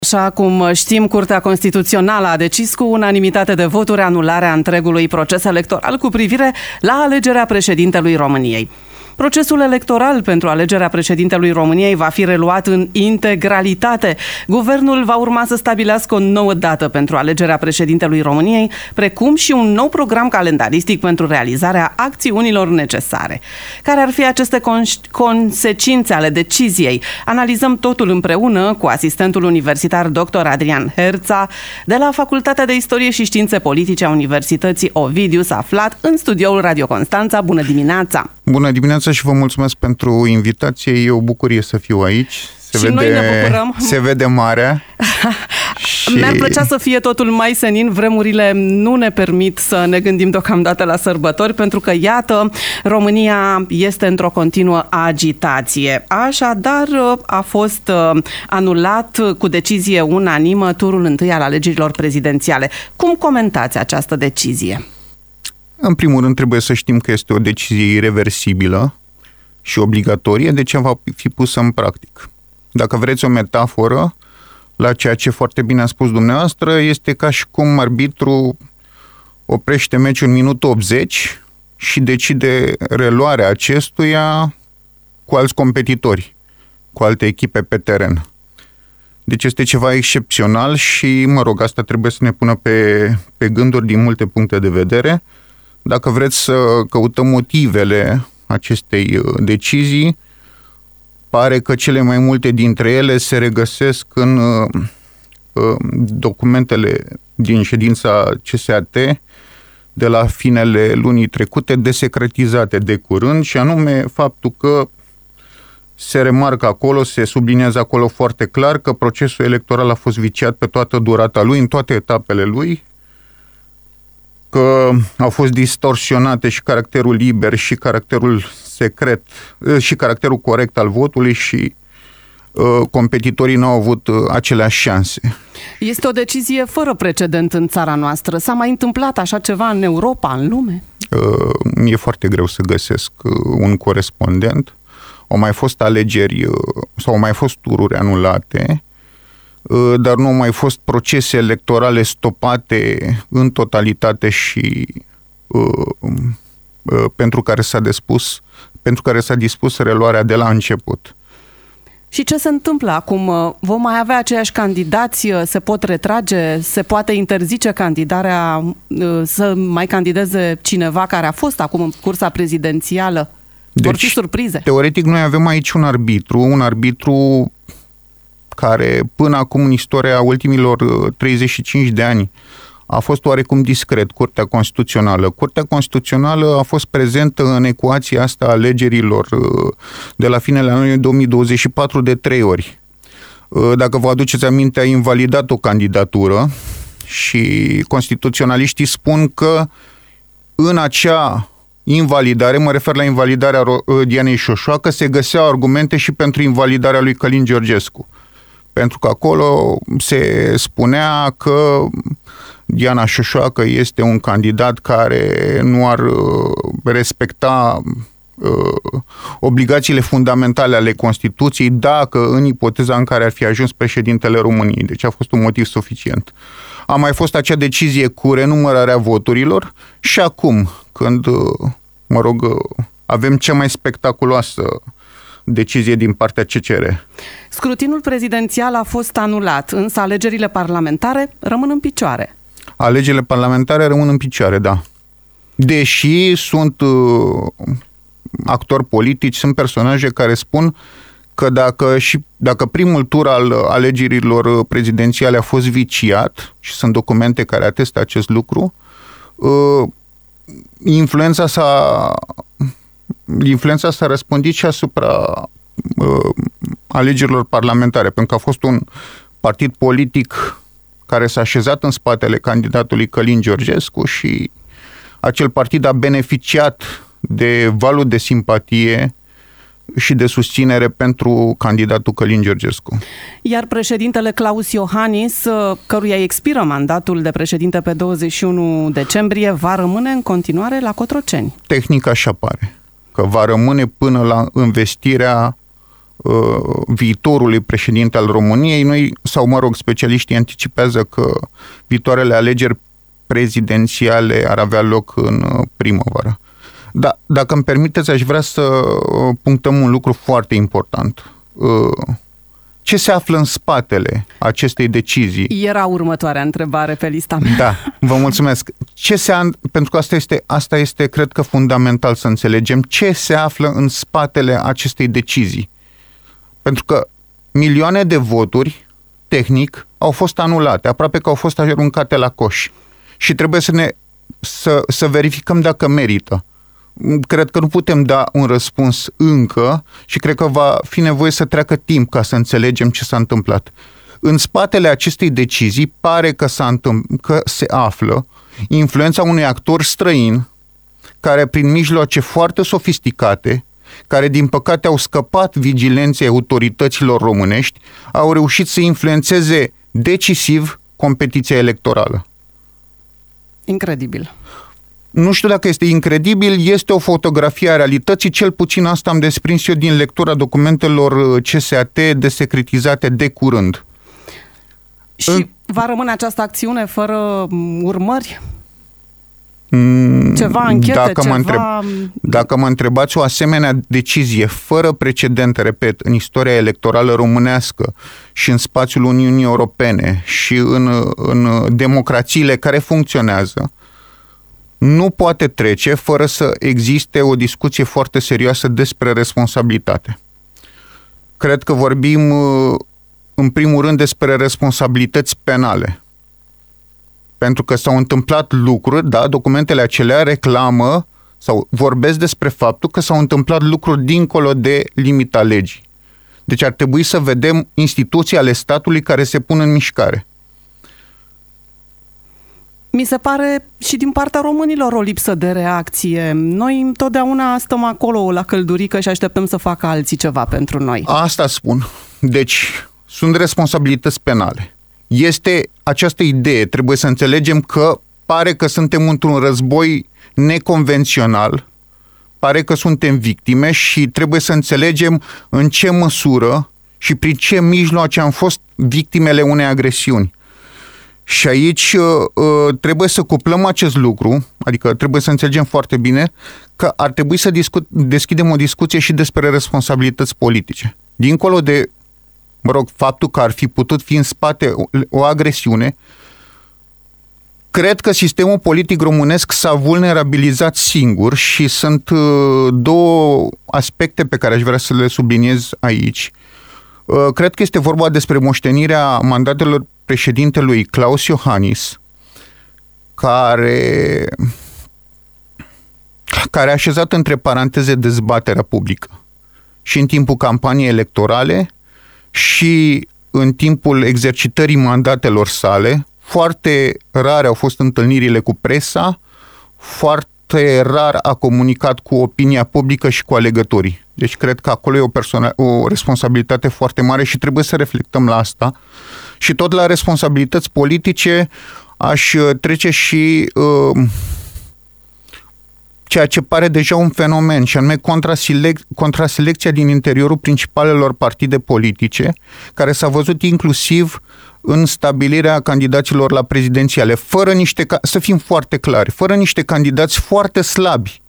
Așa cum știm, Curtea Constituțională a decis cu unanimitate de voturi anularea întregului proces electoral cu privire la alegerea președintelui României. Procesul electoral pentru alegerea președintelui României va fi reluat în integralitate. Guvernul va urma să stabilească o nouă dată pentru alegerea președintelui României, precum și un nou program calendaristic pentru realizarea acțiunilor necesare. Care ar fi aceste consecințe ale deciziei? Analizăm totul împreună cu asistentul universitar dr. Adrian Herța de la Facultatea de Istorie și Științe Politice a Universității Ovidiu, aflat în studioul Radio Constanța. Bună dimineața! Bună dimineața și vă mulțumesc pentru invitație. E o bucurie să fiu aici. Noi ne bucurăm. Se vede marea. Și... Mi-ar plăcea să fie totul mai senin. Vremurile nu ne permit să ne gândim deocamdată la sărbători, pentru că, iată, România este într-o continuă agitație. Așadar, a fost anulat cu decizie unanimă turul întâi al alegerilor prezidențiale. Cum comentați această decizie? În primul rând, trebuie să știm că este o decizie ireversibilă și obligatorie, de ce va fi pusă în practic. Dacă vreți o metaforă la ceea ce foarte bine a spus dumneavoastră, este ca și cum arbitru oprește meciul în minutul 80 și decide reluarea acestuia cu alți competitori, cu alte echipe pe teren. Deci este ceva excepțional și, asta trebuie să ne pună pe gânduri din multe puncte de vedere. Dacă vreți să căutăm motivele acestei decizii, pare că cele mai multe dintre ele se regăsesc în documentele din ședința CSAT de la finele lunii trecute, desecretizate de curând, și anume faptul că se remarcă acolo, se subliniază acolo foarte clar că procesul electoral a fost viciat pe toată durata lui, în toate etapele lui, că au fost distorsionate și caracterul liber și caracterul secret și caracterul corect al votului și competitorii nu au avut aceleași șanse. Este o decizie fără precedent în țara noastră. S-a mai întâmplat așa ceva în Europa, în lume? E foarte greu să găsesc un corespondent. Au mai fost alegeri sau au mai fost tururi anulate, dar nu au mai fost procese electorale stopate în totalitate și pentru care s-a dispus reluarea de la început. Și ce se întâmplă acum? Vom mai avea aceiași candidați? Se pot retrage? Se poate interzice candidarea? Să mai candideze cineva care a fost acum în cursa prezidențială? Vor fi surprize? Teoretic, noi avem aici un arbitru care până acum în istoria ultimilor 35 de ani a fost oarecum discret, Curtea Constituțională. Curtea Constituțională a fost prezentă în ecuația asta a alegerilor de la finele anului 2024 de 3 ori. Dacă vă aduceți aminte, a invalidat o candidatură și constituționaliștii spun că în acea invalidare, mă refer la invalidarea Dianei Șoșoacă, se găseau argumente și pentru invalidarea lui Călin Georgescu. Pentru că acolo se spunea că Diana Șoșoacă este un candidat care nu ar respecta obligațiile fundamentale ale Constituției dacă în ipoteza în care ar fi ajuns președintele României. Deci a fost un motiv suficient. A mai fost acea decizie cu renumărarea voturilor și acum, când, avem cea mai spectaculoasă decizie din partea CCR. Scrutinul prezidențial a fost anulat, însă alegerile parlamentare rămân în picioare. Alegerile parlamentare rămân în picioare, da. Deși sunt actori politici, sunt personaje care spun că dacă primul tur al alegerilor prezidențiale a fost viciat, și sunt documente care atestă acest lucru, influența s-a răspândit și asupra alegerilor parlamentare, pentru că a fost un partid politic care s-a așezat în spatele candidatului Călin Georgescu și acel partid a beneficiat de valul de simpatie și de susținere pentru candidatul Călin Georgescu. Iar președintele Klaus Iohannis, căruia expiră mandatul de președinte pe 21 decembrie, va rămâne în continuare la Cotroceni. Tehnic așa pare, că va rămâne până la învestirea viitorului președinte al României. Specialiștii anticipează că viitoarele alegeri prezidențiale ar avea loc în primăvară. Da, dacă îmi permiteți, aș vrea să punctăm un lucru foarte important. Ce se află în spatele acestei decizii? Era următoarea întrebare pe lista mea. Da, vă mulțumesc. Pentru că asta este, cred că, fundamental să înțelegem ce se află în spatele acestei decizii. Pentru că milioane de voturi, tehnic, au fost anulate, aproape că au fost aruncate la coș. Și trebuie să verificăm dacă merită. Cred că nu putem da un răspuns încă și cred că va fi nevoie să treacă timp ca să înțelegem ce s-a întâmplat. În spatele acestei decizii pare că se află influența unui actor străin care, prin mijloace foarte sofisticate, care din păcate au scăpat vigilenței autorităților românești, au reușit să influențeze decisiv competiția electorală. Incredibil. Nu știu dacă este incredibil, este o fotografie a realității, cel puțin asta am desprins eu din lectura documentelor CSAT desecretizate de curând. Și va rămâne această acțiune fără urmări? Ceva anchete, Dacă mă întrebați, o asemenea decizie fără precedent, repet, în istoria electorală românească și în spațiul Uniunii Europene și în democrațiile care funcționează, nu poate trece fără să existe o discuție foarte serioasă despre responsabilitate. Cred că vorbim în primul rând despre responsabilități penale. Pentru că s-au întâmplat lucruri, da, documentele acelea reclamă sau vorbesc despre faptul că s-au întâmplat lucruri dincolo de limita legii. Deci ar trebui să vedem instituții ale statului care se pun în mișcare. Mi se pare și din partea românilor o lipsă de reacție. Noi întotdeauna stăm acolo la căldurică și așteptăm să facă alții ceva pentru noi. Asta spun. Deci sunt responsabilități penale. Este această idee, trebuie să înțelegem că pare că suntem într-un război neconvențional, pare că suntem victime și trebuie să înțelegem în ce măsură și prin ce mijloace am fost victimele unei agresiuni. Și aici trebuie să cuplăm acest lucru, adică trebuie să înțelegem foarte bine că ar trebui să deschidem o discuție și despre responsabilități politice. Dincolo de, faptul că ar fi putut fi în spate o agresiune, cred că sistemul politic românesc s-a vulnerabilizat singur și sunt două aspecte pe care aș vrea să le subliniez aici. Cred că este vorba despre moștenirea mandatelor președintelui Klaus Iohannis, care a așezat între paranteze dezbaterea publică. Și în timpul campaniei electorale și în timpul exercitării mandatelor sale, foarte rare au fost întâlnirile cu presa, foarte rar a comunicat cu opinia publică și cu alegătorii. Deci cred că acolo e o responsabilitate foarte mare și trebuie să reflectăm la asta. Și tot la responsabilități politice aș trece și ceea ce pare deja un fenomen, și anume contraselecția din interiorul principalelor partide politice, care s-a văzut inclusiv în stabilirea candidaților la prezidențiale, să fim foarte clari, fără niște candidați foarte slabi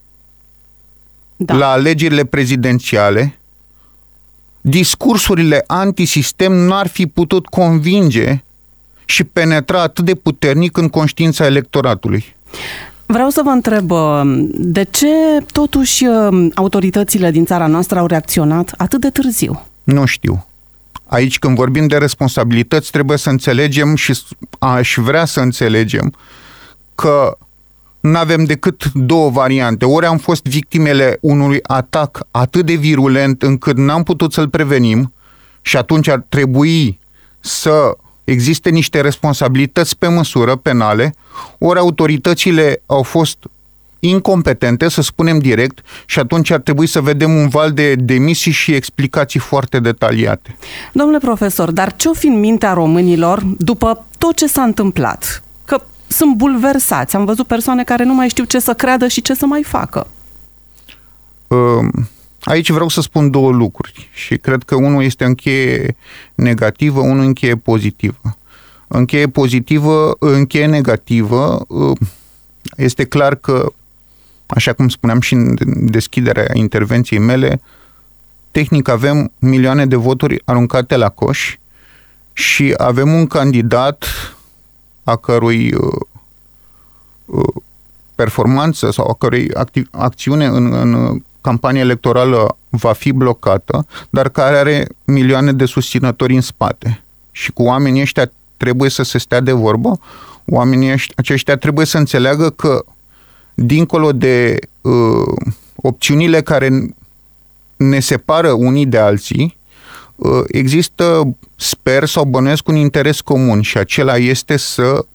la alegerile prezidențiale, discursurile antisistem n-ar fi putut convinge și penetra atât de puternic în conștiința electoratului. Vreau să vă întreb, de ce totuși autoritățile din țara noastră au reacționat atât de târziu? Nu știu. Aici, când vorbim de responsabilități, trebuie să înțelegem și aș vrea să înțelegem că nu avem decât două variante. Ori am fost victimele unui atac atât de virulent încât n-am putut să-l prevenim și atunci ar trebui să existe niște responsabilități pe măsură penale, ori autoritățile au fost incompetente, să spunem direct, și atunci ar trebui să vedem un val de demisii și explicații foarte detaliate. Domnule profesor, dar ce-o fi în mintea românilor după tot ce s-a întâmplat? Că sunt bulversați. Am văzut persoane care nu mai știu ce să creadă și ce să mai facă. Aici vreau să spun două lucruri și cred că unul este în cheie negativă, unul în cheie pozitivă. În cheie negativă, este clar că, așa cum spuneam și în deschiderea intervenției mele, tehnic avem milioane de voturi aruncate la coș și avem un candidat a cărui performanță sau a cărui acțiune în campania electorală va fi blocată, dar care are milioane de susținători în spate. Și cu oamenii ăștia trebuie să se stea de vorbă, oamenii aceștia trebuie să înțeleagă că, dincolo de opțiunile care ne separă unii de alții, există, sper sau bănuiesc, un interes comun și acela este să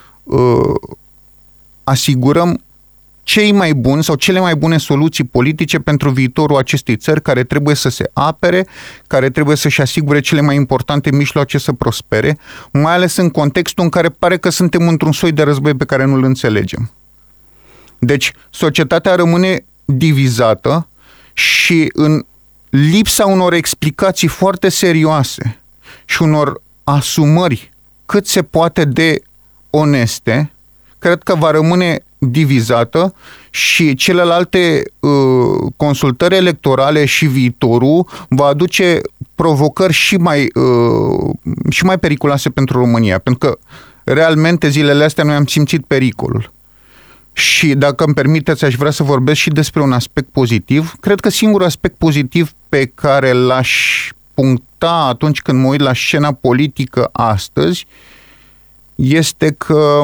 asigurăm cei mai buni sau cele mai bune soluții politice pentru viitorul acestei țări, care trebuie să se apere, care trebuie să-și asigure cele mai importante mijloace să prospere, mai ales în contextul în care pare că suntem într-un soi de război pe care nu-l înțelegem. Deci, societatea rămâne divizată și în lipsa unor explicații foarte serioase și unor asumări cât se poate de oneste, cred că va rămâne divizată și celelalte consultări electorale și viitorul va aduce provocări și mai periculoase pentru România, pentru că realmente zilele astea noi am simțit pericolul. Și dacă îmi permiteți, aș vrea să vorbesc și despre un aspect pozitiv. Cred că singurul aspect pozitiv pe care l-aș puncta atunci când mă uit la scena politică astăzi este că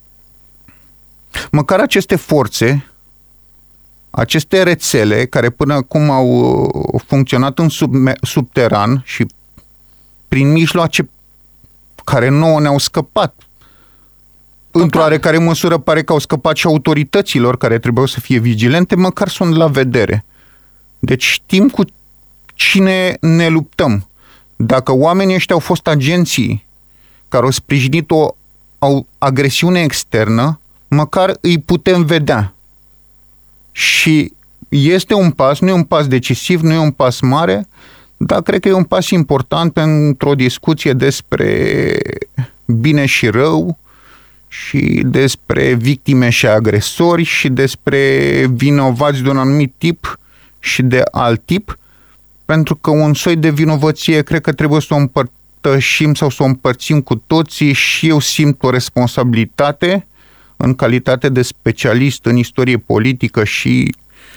măcar aceste forțe, aceste rețele care până acum au funcționat în subteran și prin mijloace care nouă ne-au scăpat, într-o oarecare măsură pare că au scăpat și autorităților care trebuiau să fie vigilente, măcar sunt la vedere. Deci știm cu cine ne luptăm. Dacă oamenii ăștia au fost agenții care au sprijinit o agresiune externă, măcar îi putem vedea. Și este un pas, nu e un pas decisiv, nu e un pas mare, dar cred că e un pas important pentru o discuție despre bine și rău și despre victime și agresori și despre vinovați de un anumit tip și de alt tip, pentru că un soi de vinovăție cred că trebuie să o împărtășim sau să o împărțim cu toții și eu simt o responsabilitate în calitate de specialist în istorie politică și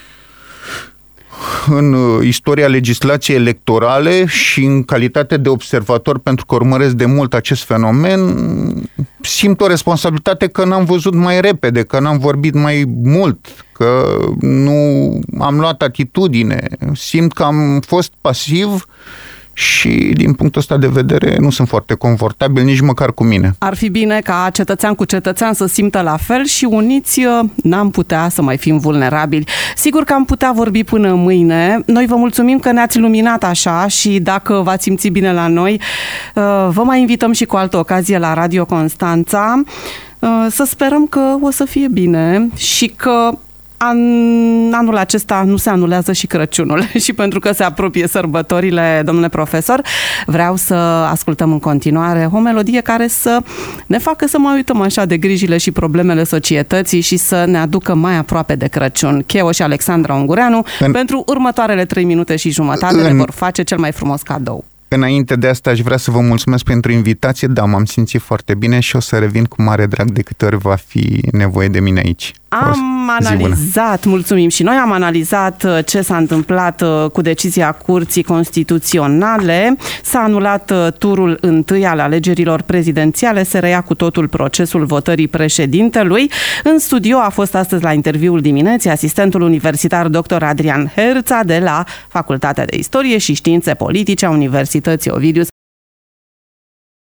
în istoria legislației electorale și în calitate de observator, pentru că urmăresc de mult acest fenomen, simt o responsabilitate că n-am văzut mai repede, că n-am vorbit mai mult, că nu am luat atitudine, simt că am fost pasiv și din punctul ăsta de vedere nu sunt foarte confortabil nici măcar cu mine. Ar fi bine ca cetățean cu cetățean să simtă la fel și uniți n-am putea să mai fim vulnerabili. Sigur că am putea vorbi până mâine. Noi vă mulțumim că ne-ați luminat așa și dacă v-ați simțit bine la noi, vă mai invităm și cu altă ocazie la Radio Constanța. Să sperăm că o să fie bine și că anul acesta nu se anulează și Crăciunul și pentru că se apropie sărbătorile, domnule profesor, vreau să ascultăm în continuare o melodie care să ne facă să mai uităm așa de grijile și problemele societății și să ne aducă mai aproape de Crăciun. Cheo și Alexandra Ungureanu pentru următoarele 3 minute și jumătate ne vor face cel mai frumos cadou. Înainte de asta aș vrea să vă mulțumesc pentru invitație, da, m-am simțit foarte bine și o să revin cu mare drag de câte ori va fi nevoie de mine aici. Am analizat, mulțumim și noi, am analizat ce s-a întâmplat cu decizia Curții Constituționale. S-a anulat turul întâi al alegerilor prezidențiale, se reia cu totul procesul votării președintelui. În studio a fost astăzi la interviul dimineții asistentul universitar dr. Adrian Herța de la Facultatea de Istorie și Științe Politice a Universității Ovidius